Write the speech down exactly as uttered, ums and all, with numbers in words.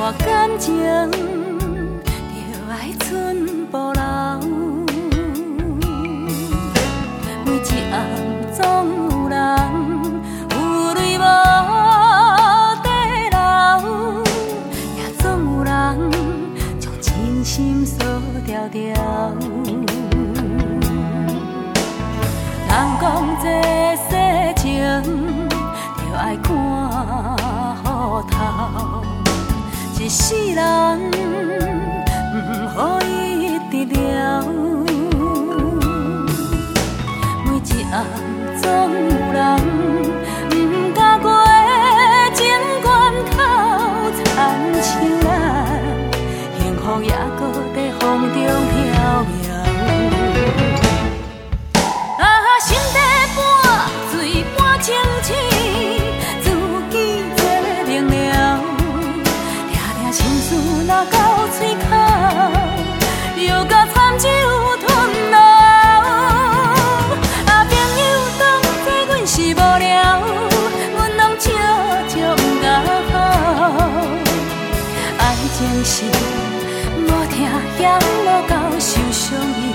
我感情就爱寸步留，每一暗总有人有泪无地流，也总有人将真心锁条条。人讲这世情就爱看好头，一世人不予伊得了。每一暗总有人不敢过情关口，亲像咱幸福也搁在风中飘渺。心底半水半清醒，自己做明了。听听心事若到嘴口，又甲惨酒吞落。啊，朋友当作阮是无聊，阮拢笑将甲好。爱情是无听嫌无够受伤。